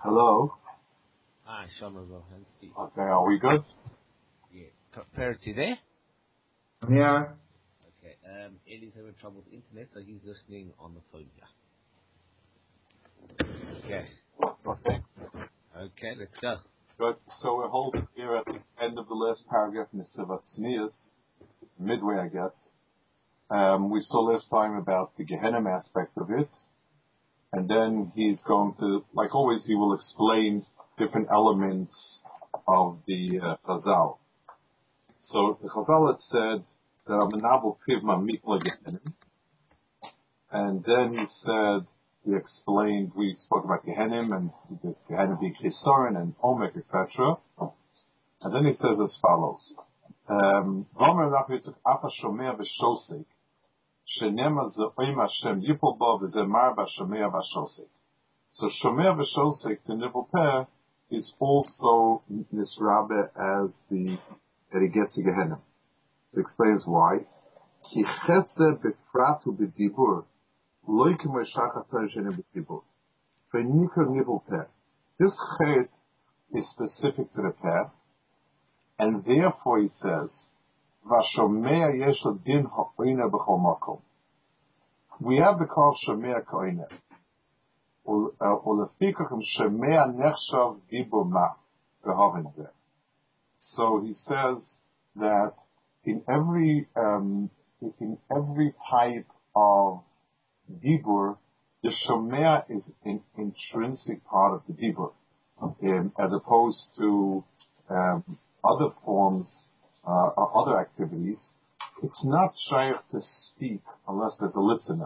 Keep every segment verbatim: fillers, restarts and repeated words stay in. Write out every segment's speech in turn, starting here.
Hello. Ah, Shlomo Rohansky. Okay, are we good? Yeah. Parity there? Yeah. Okay. Um, Eddie's having trouble with internet, so he's listening on the phone here. Okay. Okay. Okay, let's go. Good. So we're holding here at the end of the last paragraph in the Sivat Tznius, midway, I guess. Um, we saw last time about the Gehenna aspect of it, and then he's going to, like always, he will explain different elements of the uh, Chazal. So the Chazal had said that Amenabo Pivma Mikla Gehenna, and then he said, he explained, we spoke about Gehenim and the Gehenim being Chisorin and Omek, et cetera. And then he says as follows. Um, Vomer Rapitzuk Afa Shomea V'Shosek Shenema Ze'oim Hashem Yipol Bo V'Zemar B'Shomea V'Shosek. So Shomea V'Shosek, the Nibul Peh, is also misrabe as the, that he gets to Gehenim. It explains why. Ki Chesed B'Fratu B'Dibur This chet is specific to the path, and therefore he says, we have the call Shomea Koine. So he says that in every um, in every type of Dibur, the Shomea is an intrinsic part of the Dibur, um, as opposed to um, other forms, uh, or other activities. It's not shaykh to speak unless there's a listener.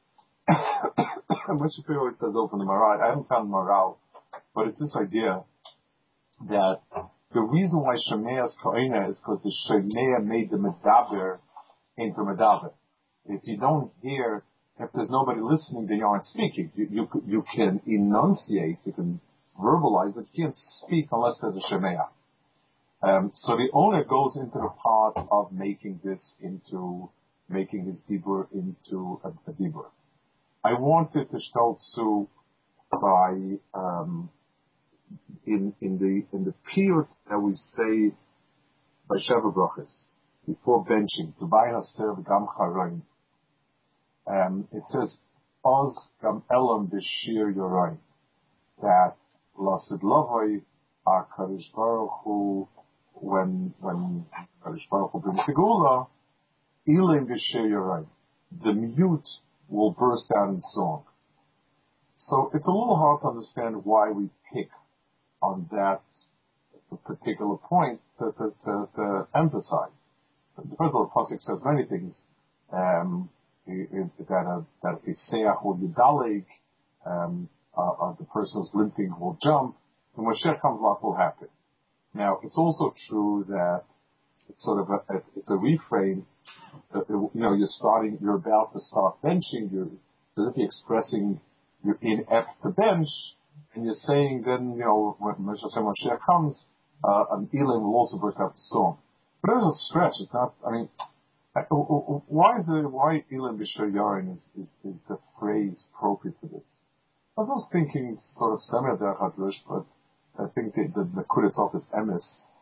Moshe Shapiro always says over the Maral, I haven't found Maral, but it's this idea that the reason why Shomea is Koine is because the Shomea made the Medaber into Medaber. If you don't hear, if there's nobody listening, then you aren't speaking. You, you, you can enunciate, you can verbalize, but you can't speak unless there's a Shemea. Um, so the owner goes into the part of making this into, making his Dibur into a, a Dibur. I wanted to start Sue by, um, in, in the, in the period that we say by Sheva Brachas, before benching, to buy a serve Gam Charoin. Um, it says, Oz gam elam b'shir yorain, that Lasid Lavoi, our Kadosh Baruch Hu, when, when Kadosh Baruch Hu brings the Gula, Elim b'shir yorain, the mute will burst out in song. So it's a little hard to understand why we pick on that particular point to, to, to, to emphasize. First of all, the Pasuk says many things. Um, that a that a seach will yudalig, um, uh, uh, the person who's limping will jump, and when Mashiach comes, lot will happen. Now, it's also true that it's sort of a, it's a refrain. That, you know, you're starting, you're about to start benching. You're as if you're expressing you're inept to bench, and you're saying then, you know, when Mashiach comes, uh, an elim will also burst out the storm. But there's a stretch. It's not. I mean. Why is it, why Elam B'Shir Yarin is, is, is the phrase appropriate for this? I was also thinking sort of similar to Hadrush, but I think the, the, the Kudatov is emes.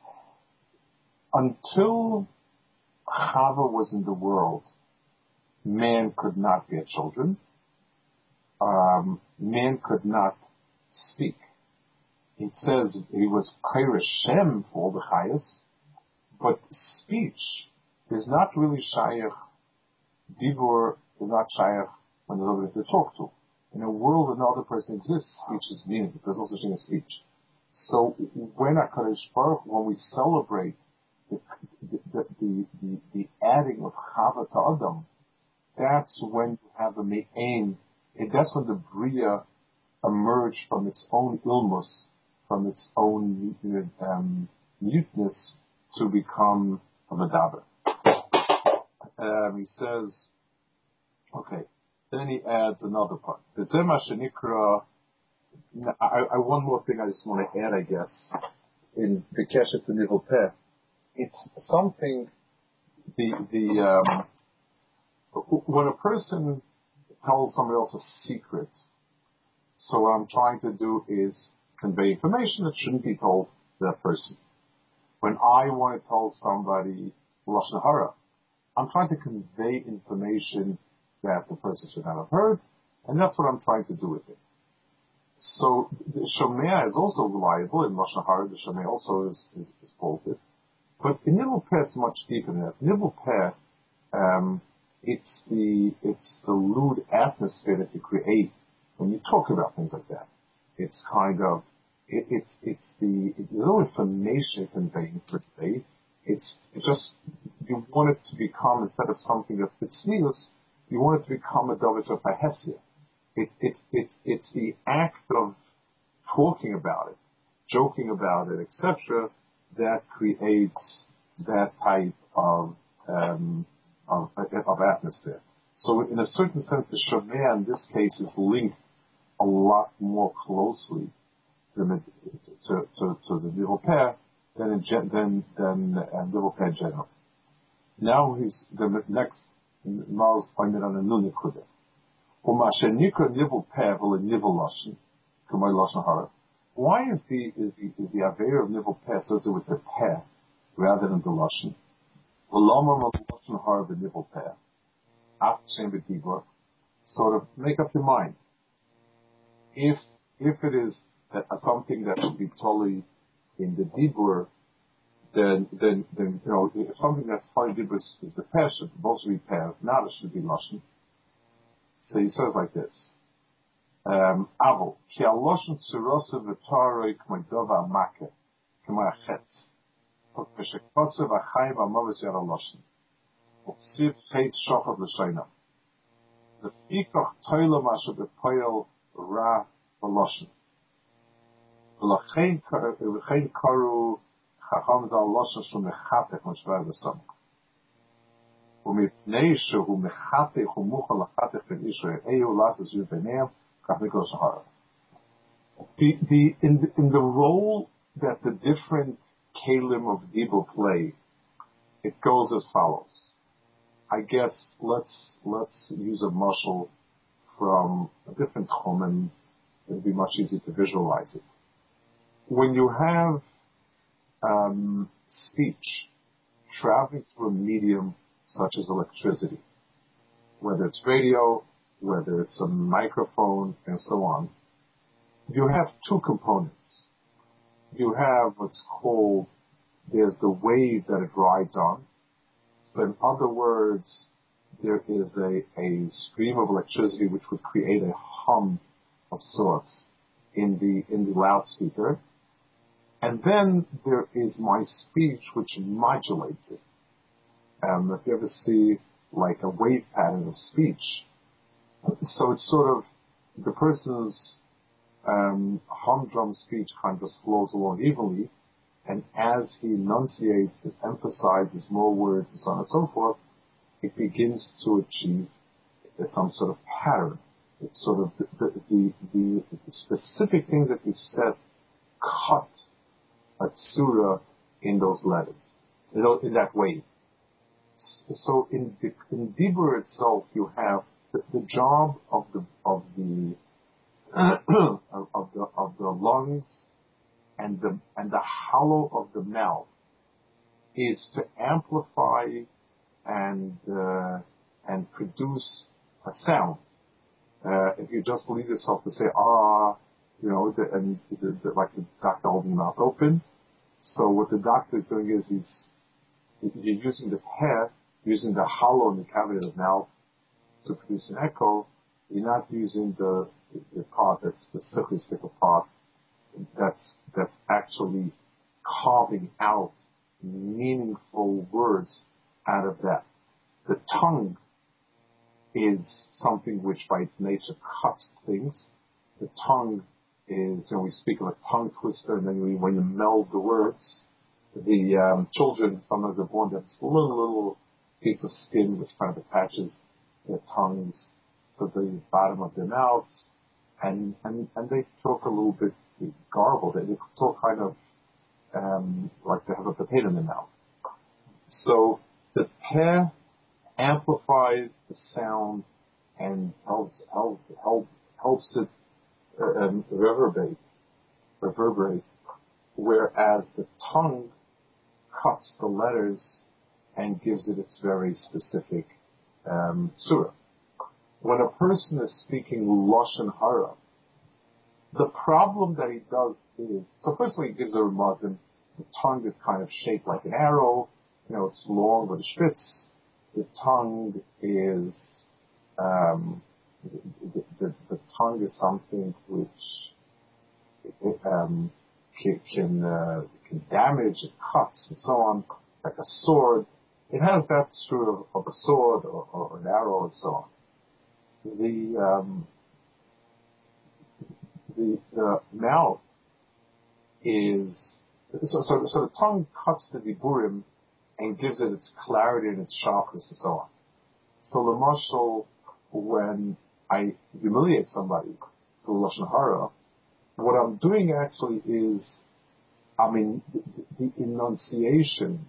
Until Chava was in the world, man could not bear children. Um, man could not speak. He says he was Kaira Shem for all the Chayas, but speech is not really shaykh. Dibur is not shaykh when there's nobody to talk to. In a world where no other person exists, speech is meaningless. There's no such thing as speech. So when HaKadosh Baruch, when we celebrate the the, the, the, the adding of Chava to Adam, that's when you have a me'ain, and that's when the Bria emerged from its own illness, from its own um, muteness, to become a Medaber. Um, he says, okay, then he adds another part. The Tema Shenikra, I, I, one more thing I just want to add, I guess, in the Keshet to Nivul Peh. It's something, the, the, um, when a person tells somebody else a secret, so what I'm trying to do is convey information that shouldn't be told to that person. When I want to tell somebody Lashon Hara, I'm trying to convey information that the person should not have heard, and that's what I'm trying to do with it. So the Shomea is also reliable in Lashon Hara. The Shomea also is, is, is faulted. But in Nivul Peh, it's much deeper than that. Nivul Peh, um, it's the it's the lewd atmosphere that you create when you talk about things like that. It's kind of it, it's it's the it's no information conveying per se. It's it's just you want it to become, instead of something that's tznius, you want it to become a davar of hahesia. It it it it's the act of talking about it, joking about it, et cetera, that creates that type of um, of, of atmosphere. So in a certain sense, the Shomea in this case is linked a lot more closely to, to, to, to the Nivul Peh than in than than uh, Nivul Peh general. Now he's the next Mao's pointed on a new nikuda. Umashenikra Nivul Peh v'le Nivul Lashon k'may Lashon Hara. Why is the is the is the aver of Nivul Peh associated with the Peh rather than the Lashon? V'lomar Lashon Hara v'Nivul Peh. Sort of make up your mind. If if it is that, uh, something that should be totally in the dibur, then then then you know if something that's totally dibur is, is the peh, should supposed to be peh. Now it should be lashon. So he says like this: Avo ki aloshen tzurosa v'taroi k'maydova amake k'mayachetz v'shekotze v'chayim v'amavis yad aloshen. The Fikach Toila Masha the Poil Ra Valoshin. V'lachein Karu Chacham Zal Loshin Shum Mechatech Mashvar V'Samach. U'mipnei Shehu Mechatech U'mucha Lachatech Ben Israel Eyu Latas Yu Beneim Kach Mikol Shahara. The the in the in the role that the different kalim of Dibur play, it goes as follows. I guess let's let's use a muscle from a different tchum, and it'll be much easier to visualize it. When you have um, speech traveling through a medium such as electricity, whether it's radio, whether it's a microphone, and so on, you have two components. You have what's called, there's the wave that it rides on. But in other words, there is a, a stream of electricity which would create a hum of sorts in the in the loudspeaker. And then there is my speech which modulates it. Um, if you ever see like a wave pattern of speech, so it's sort of the person's um, humdrum speech kind of flows along evenly. And as he enunciates and emphasizes more words and so on and so forth, it begins to achieve some sort of pattern. It's sort of the, the, the, the, the specific things that you said cut a surah in those letters, in, those, in that way. So in the in Dibur itself, you have the, the job of the of the of the of the lungs and the and the hollow of the mouth is to amplify and uh, and produce a sound. Uh, if you just leave yourself to say ah, you know, the, and the, the, like the doctor holding the mouth open. So what the doctor is doing is he's you're using the hair, using the hollow in the cavity of the mouth to produce an echo. You're not using the the part that's the sickle part that's that's actually carving out meaningful words out of that. The tongue is something which by its nature cuts things. The tongue is, you know, we speak of a tongue twister, and then we, when you meld the words, the um, children sometimes are born with a little, little piece of skin which kind of attaches their tongues to the bottom of their mouths, and, and, and they talk a little bit garbled. They talk kind of um, like they have a potato in their mouth. So the peh amplifies the sound and helps helps helps helps it uh, um, reverberate. reverberate, whereas the tongue cuts the letters and gives it its very specific um, surah. When a person is speaking Lashon Hara, the problem that he does is, so firstly he gives a remazim, the tongue is kind of shaped like an arrow, you know, it's long with a spitz. The tongue is, um, the, the, the tongue is something which it, um, can can, uh, can damage, it cuts, and so on, like a sword. It has that sort of, of a sword or, or an arrow and so on. The um, the the mouth is so so so the tongue cuts the diburim and gives it its clarity and its sharpness and so on. So the marshal, when I humiliate somebody through lashon hara, what I'm doing actually is, I mean, the, the enunciation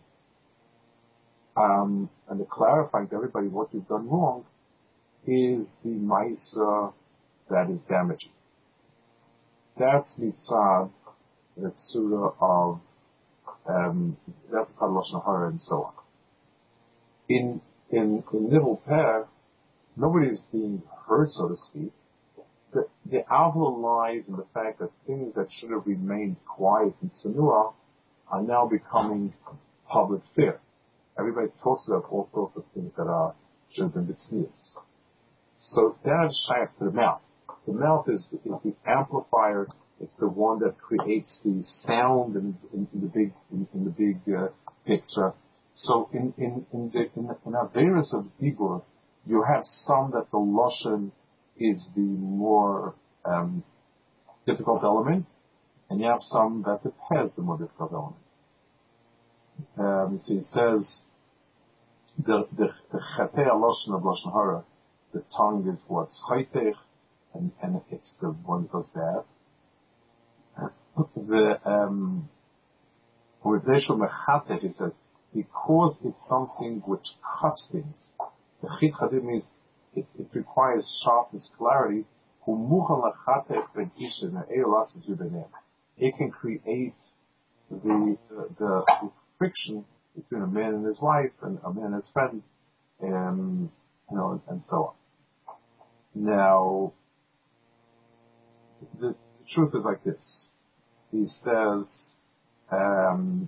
um, and the clarifying to everybody what you've done wrong is the ma'isa that is damaging. That's mitzad, the surah of um, that's mitzad lashon hara and so on. In in in Nivel Peh, nobody is being hurt, so to speak. The, the avla lies in the fact that things that should have remained quiet in Sanua are now becoming public fear. Everybody talks about all sorts of things that are should have been dismissed. So that is shaykh to the mouth. The mouth is, is the amplifier. It's the one that creates the sound in, in, in the big in, in the big uh, picture. So in in in the in, in Averis of Dibur, you have some that the lashon is the more um, difficult element, and you have some that the peh is the more difficult element. Um, so it says the the the chatei lashon of lashon hara, the tongue is what's chaytech, and and it's the one that goes bad. The um, with Reshul Mechatech, it says because it's something which cuts things. The chit chadim means it, it requires sharpness, clarity. It can create the, the, the friction between a man and his wife and a man and his friend, and you know, and, and so on. Now, the, the truth is like this. He says, um,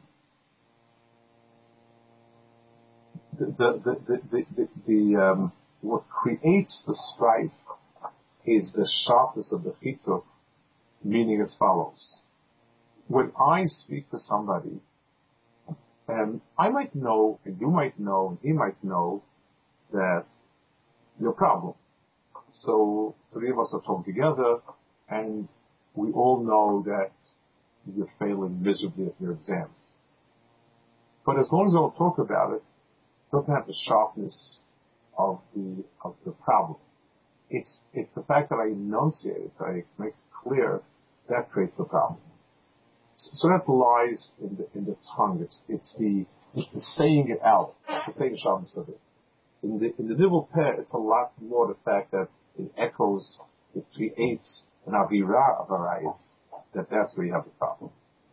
the, the, the, the, the, the, the um, what creates the strife is the sharpness of the chitzuk, meaning as follows. When I speak to somebody, and I might know, and you might know, and he might know that your problem. So three of us are talking together, and we all know that you're failing miserably at your exams. But as long as we all talk about it, it doesn't have the sharpness of the of the problem. It's it's the fact that I enunciate it, I make it clear, that creates the problem. So that lies in the in the tongue. It's it's the it's the saying it out, the saying sharpness of it. In the in the Nivel Peh, it's a lot more the fact that it echoes, it creates an avira of arayis, that that's where you have the problem.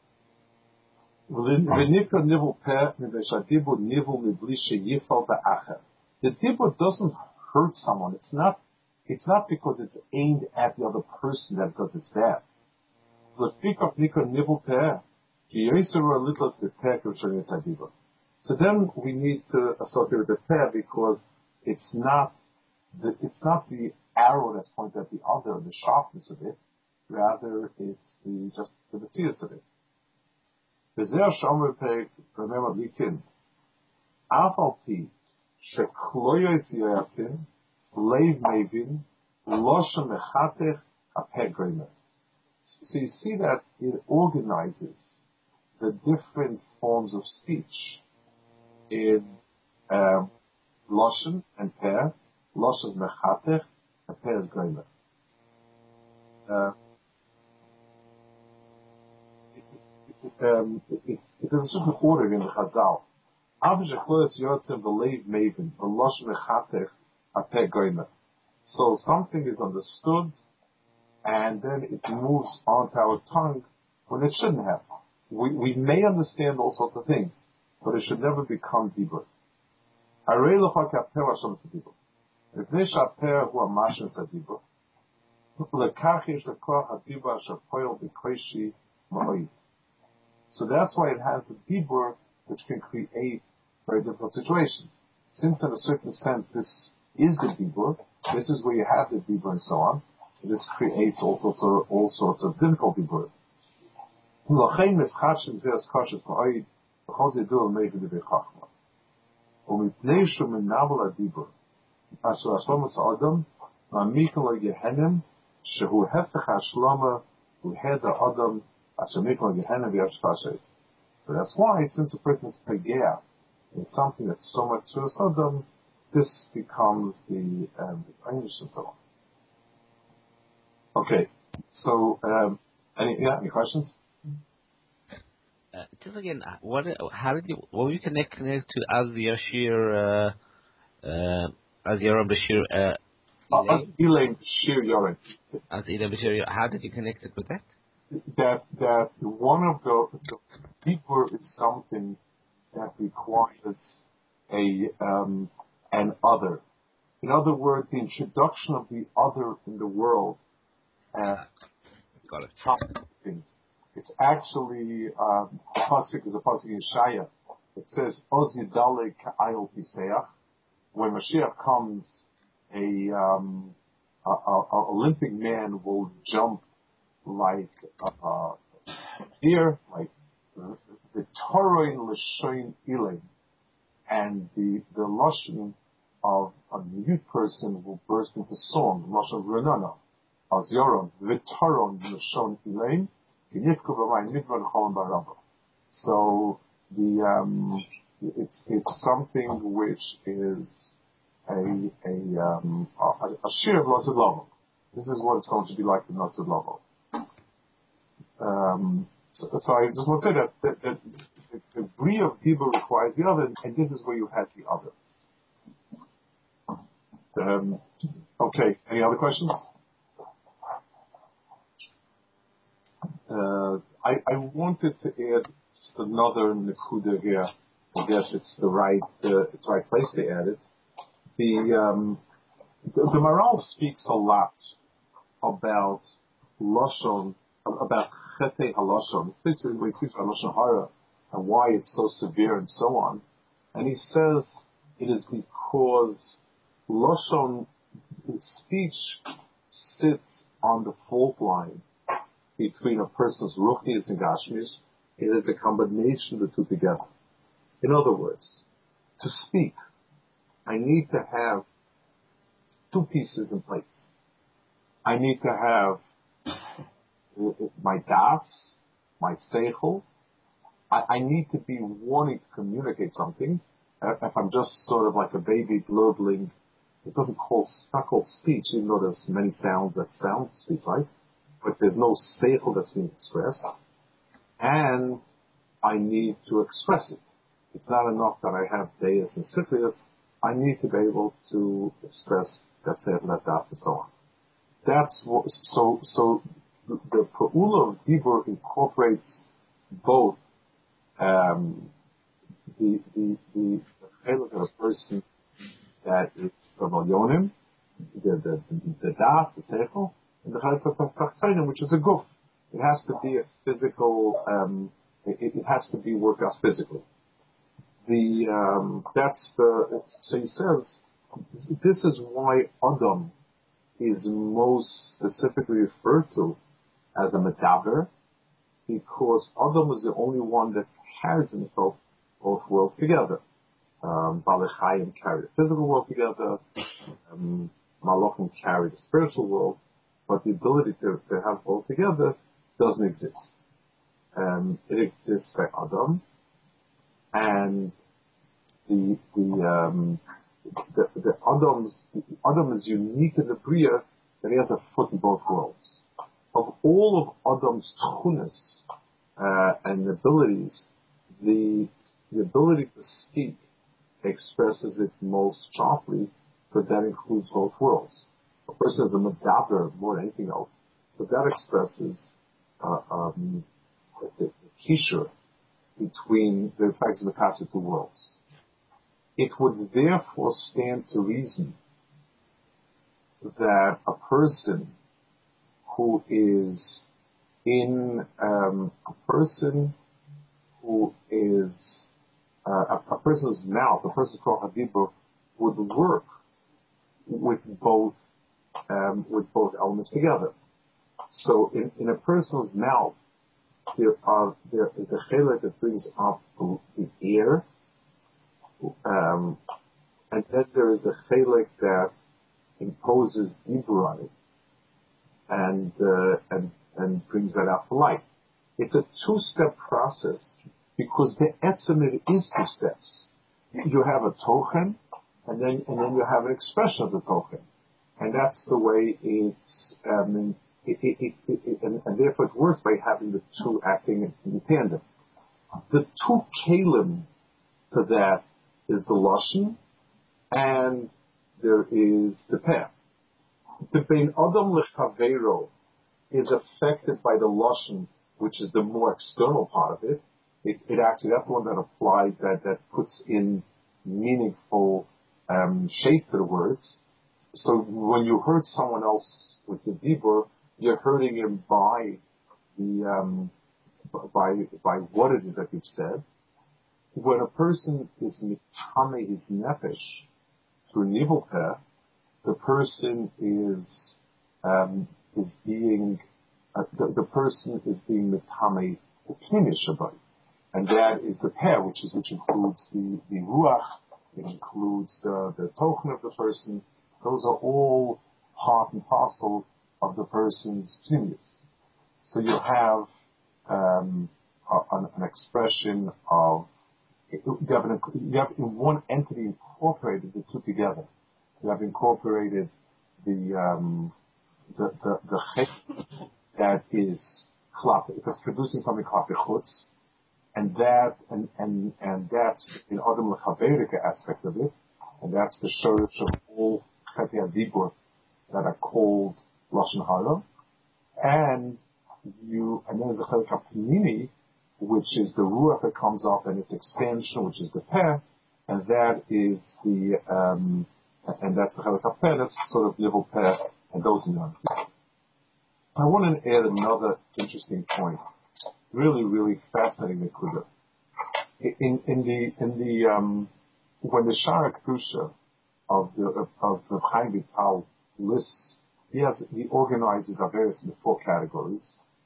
The dibur doesn't hurt someone. It's not. It's not because it's aimed at the other person that because it's bad. So then we need to associate with the peh because it's not the it's not the arrow that's pointed at the other, the sharpness of it. Rather, it's the just the materials of it. Remember, litin. Afalti shekloyos yatin leiv mevin loshem mechatech apegremer. So you see that it organizes the different forms of speech in um, loshen and peh, loshen mechatech, and peh gremer. Uh, it, it, um, it, it, it is a certain order in the Chazal. So something is understood, and then it moves onto our tongue. when it shouldn't have. We, we may understand all sorts of things, but it should never become Dibur. Arei l'cha k'aper Hashem tzadibur. Mipnei she'aper hu ha'mashim tzadibur. Lekach yesh lekoach ha'dibur asher poel b'koishi ma'oid. So that's why it has the Dibur, which can create very difficult situations. Since in a certain sense this is the Dibur, this is where you have the Dibur and so on, this creates all sorts of, all sorts of difficult Dibur. L'chein mischashim zeh as kashas ma'oid, v'chol zedur me'evid devei chachma. U'mipnei shu menabel ha'dibur, asher hashlomas ha'adam, ma'amikin lo gehenim, shehu hefech ha'shlama, u'hed ha'adam, asher mikin lo gehenim v'yashfashet. So that's why, since a person is pegea in something that's so much to his adam, this becomes the um, the English and so on. Okay, so um, any yeah, any questions? Uh, just again, uh, what? How did you? What were you connected to as Yashir? Uh, uh, as Yoram Bashir? Uh, Elaine Elaine Shir Yoram. As Elaine Bashir. How did you connect it with that? That that one of the, the deeper is something that requires a um, an other. In other words, the introduction of the other in the world. Uh, Got it. Something. It's actually um, a pasuk is a pasuk in Shaya. It says Oz Yidale Ka'ayol Piseach. When Mashiach comes, a, um, a, a, a Olympic man will jump like a, a deer, like the Torah in L'shoin Ilim, and the the lashon of a mute person will burst into song. Lashon Renana, Az Yoram, V'Toron L'shoin Ilim, V'Nifku B'Mayim Midvan Cholam Barabba. So the um, it's it's something which is a a um a, a shir of Nosed Lavo. This is what it's going to be like in Nosed Lavo. Um, so, so I just want to say that, that, that the, the Bria of Dibur requires the other, and this is where you have the other. Um, okay, any other questions? Uh, I, I wanted to add just another Nekuda here. I guess it's the right, uh, it's the right place to add it. The, um, the, the Maral speaks a lot about Lashon, about Chete HaLashon, particularly when he speaks about Lashon Hara and why it's so severe and so on. And he says it is because Lashon, speech, sits on the fault line between a person's Ruchnius and Gashmius. It is a combination of the two together. In other words, to speak, I need to have two pieces in place. I need to have my das, my seichel. I, I need to be wanting to communicate something. If I'm just sort of like a baby blurdling, it doesn't call, it's not called speech, even though there's many sounds that sound speech, right? But there's no seichel that's being expressed. And I need to express it. It's not enough that I have deis and sifrius. I need to be able to express that seichel, that das, and so on. That's what, so, so the, the Pa'ula of Dibur incorporates both, um, the, the, the, the chilek of a person that is from Elyonim, the, the, the, the das, the seichel, and the chilek of Tachtonim, which is a guf. It has to be a physical, um, it, it has to be worked out physically. The, um, that's the, so he says, this is why Adam is most specifically referred to as a medaber, because Adam is the only one that carries himself both worlds together. Um, Balei Chayim carry the physical world together, um, Malachim carry the spiritual world, but the ability to, to have both together doesn't exist. Um, it exists by Adam, and the the um, the, the Adam's Adam is unique in the Bria that he has a foot in both worlds. Of all of Adam's tchunas uh, and abilities, the the ability to speak expresses it most sharply, but that includes both worlds. A person is a medaber more than anything else, but that expresses uh, um, kishur between the effects of the Kasha two worlds. It would therefore stand to reason that a person who is in um, a person who is uh, a, a person's mouth, a person's Koch HaDibur would work with both um, with both elements together. So in, in a person's mouth, there are there is a chelik that brings up the air, um, and then there is a chelik that imposes dibur on it, and uh, and and brings that out to light. It's a two-step process because the etzem it is two steps. You have a tochen, and then and then you have an expression of the tochen, and that's the way it's. Um, it, it, it, it, it, and, and therefore it works by having the two acting in, in tandem. The two kalim to that is the lashon, and there is the peh. The bein adam lechavero is affected by the lashon, which is the more external part of it. It, it actually, that's the one that applies, that, that puts in meaningful um, shape to the words. So when you hurt someone else with the dibur, you're hurting him by the um, by by what it is that you've said. When a person is mitame his nefesh through nivul peh, the person is um, is being uh, the, the person is being mitame the pnimius shabbat, and that is the peh, which is which includes the the ruach, it includes the the tochen of the person. Those are all part and parcel of the person's pnimius. So you have um, a, an, an expression of you have, an, you have in one entity incorporated the two together. You have incorporated the um, the the, the chet that is klap, it's producing something klap chutz, and that and and and that's in adam lechaverika aspect of it, and that's the shorish of all chetei hadibur that are called lashon hara, and you and then there's the chelik hapnimi, which is the ruach that comes up and its expansion, which is the peh, and that is the um, and that's the chelik hapeh, that's sort of nivul peh, and those are the I want to add another interesting point, really, really fascinating nekuda. In in the in the um, when the Shara Kedusha of the of, of the Chaim Vital lists, he has he organizes our various into four categories.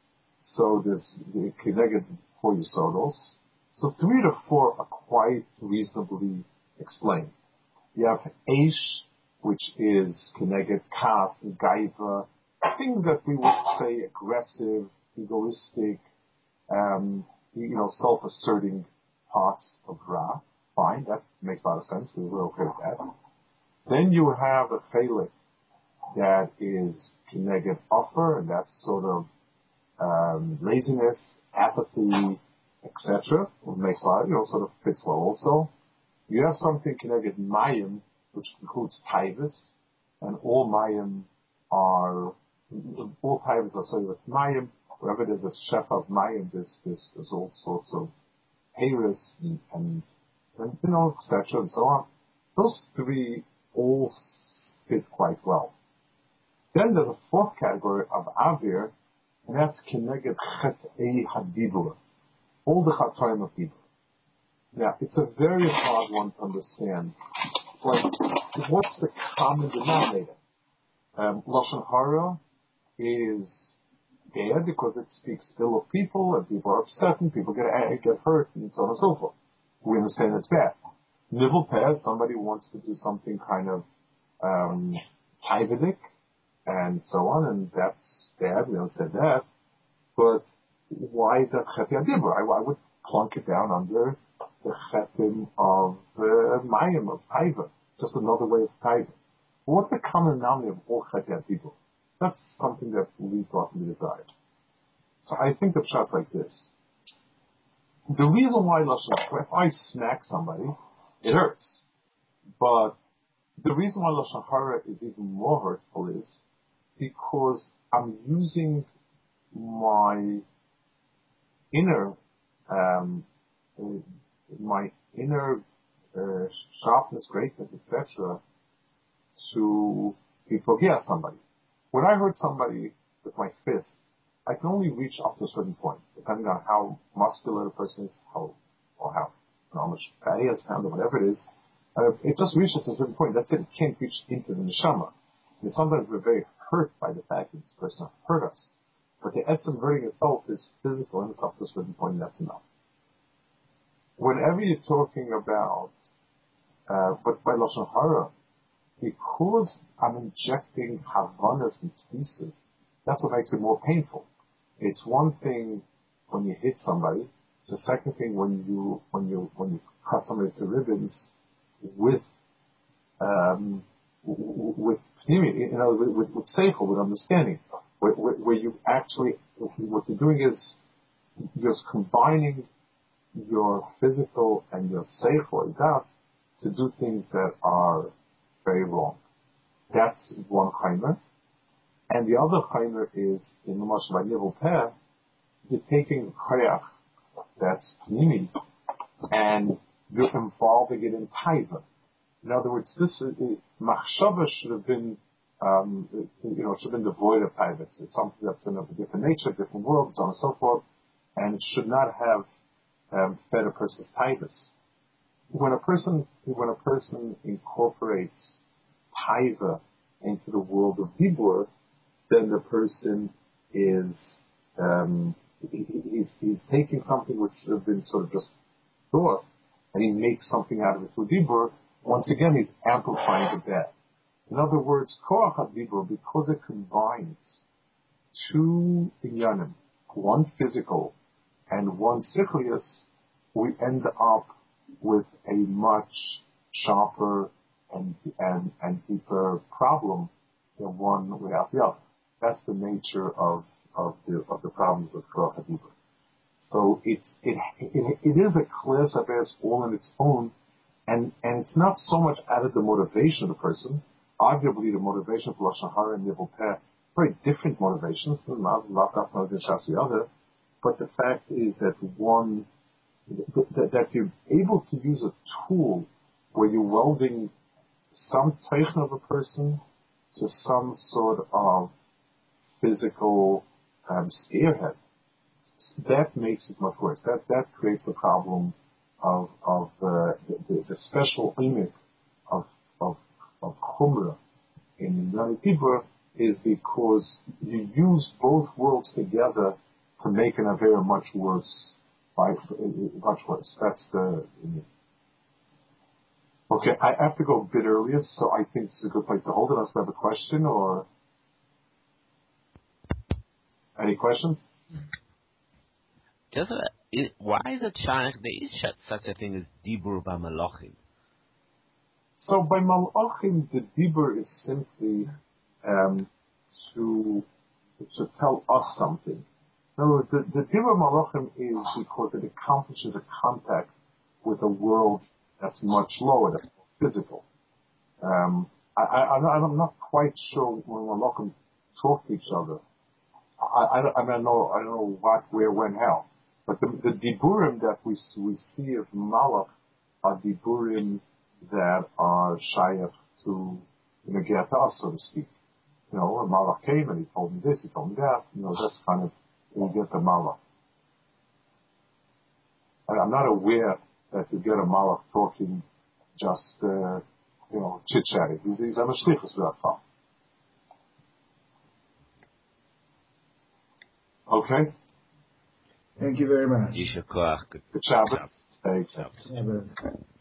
So there's the Keneged four Yisodos. So three to four are quite reasonably explained. You have Eish, which is Keneged Kaf, Gaiva, things that we would say aggressive, egoistic, um, you know, self-asserting parts of Ra. Fine, that makes a lot of sense. We're okay with that. Then you have a Chelik that is Keneged Offer, and that's sort of um, laziness, apathy, et cetera. It makes a lot, you know, sort of fits well also. You have something Keneged Mayim, which includes Taivas, and all Mayim are all Taivas are associated with Mayim. Wherever there's a chef of Mayim, there's, there's, there's all sorts of Harris and, and, and, you know, et cetera, and so on. Those three all fit quite well. Then there's a fourth category of Avir, and that's Keneged Chetei Hadibur, all the Chatoim of Dibur. Now, it's a very hard one to understand. Like, what's the common denominator? Um, Lashon Hara is bad because it speaks ill of people, and people are upset, and people get get hurt, and so on and so forth. We understand it's bad. Nivul peh, somebody wants to do something kind of um, taividik, and so on, and that's bad. We understand that. But why is that chetei hadibur? I, I would plunk it down under the chetim of uh, mayim, of taiva, just another way of taiva. What's the common denominator of all chetei hadibur? That's something that leaves lots to be desired. So I think the shot's like this. The reason why Lashon, if I smack somebody, it hurts. But the reason why Lashon Hara is even more hurtful is because I'm using my inner um, my inner uh, sharpness, greatness, et cetera, to be forgive somebody. When I hurt somebody with my fist, I can only reach up to a certain point, depending on how muscular the person is, how or how, you know, how much fat he has found or whatever it is. Uh, it just reaches to a certain point. That's it. It can't reach into the neshama. And sometimes we're very hurt by the fact that this person hurt us. But the essence of hurting itself is physical, and it's up to a certain point, and that's enough. Whenever you're talking about, uh, but by Lashon Hara, because I'm injecting Havanas and pieces, that's what makes it more painful. It's one thing when you hit somebody. It's the second thing when you when you when you cut somebody to ribbons with um, with pnimi, you know, with with, with seichel, with understanding, where, where, where you actually what you're doing is you're combining your physical and your seichel that to do things that are very wrong. That's one chaimer. And the other chaimer is, in the Moshe Nivel Peh, you're taking koyach, that's pnimi, and you're involving it in taiva. In other words, this machshava should have been, um, you know, should have been devoid of taiva. It's something that's in a different nature, different world, so on and so forth, and it should not have um, fed a person's taivas. When a person, when a person incorporates taiva into the world of dibur, then the person is um, he, he's, he's taking something which should have been sort of just thought, and he makes something out of it through dibur. Once again, he's amplifying the bad. In other words, koach dibur, because it combines two inyanim, one physical and one sichlius, we end up with a much sharper and and and deeper problem than one without the other. That's the nature of of the of the problems of koach dibur. So it it it, it is a class of as all on its own, and and it's not so much out of the motivation of the person. Arguably, the motivation for Lashon Hara and Nivel Peh, very different motivations, not not the other. But the fact is that one that, that you're able to use a tool where you're welding some teichon of a person to some sort of physical um, spearhead. That makes it much worse. That that creates a problem of of uh, the, the special image of of of chumrah in Yom Kippur is because you use both worlds together to make an avera much worse. Much worse. That's the. Okay, I have to go a bit earlier, so I think it's a good place to hold it. Unless you have a question or any questions? Just uh, it, why is it Shaykh there is such a thing as dibur b'malachim? So by malachim, the dibur is simply um, to to tell us something. No, the, the dibur malachim is because it accomplishes a contact with a world that's much lower, that's physical. Um, I, I, I'm not quite sure when malachim talk to each other. I, I, I don't know. I don't know what, where, when, how. But the, the diburim that we we see of malach are diburim that are shayach to you know get to us, so to speak. You know, a malach came and he told me this, he told me that. You know, that's kind of you get the malach. I'm not aware that you get a malach talking just uh, you know chit chatting. He's, he's a mashlichus v'afal. Okay. Thank you very much. Yishar koach. Good job. Thanks. Yeah,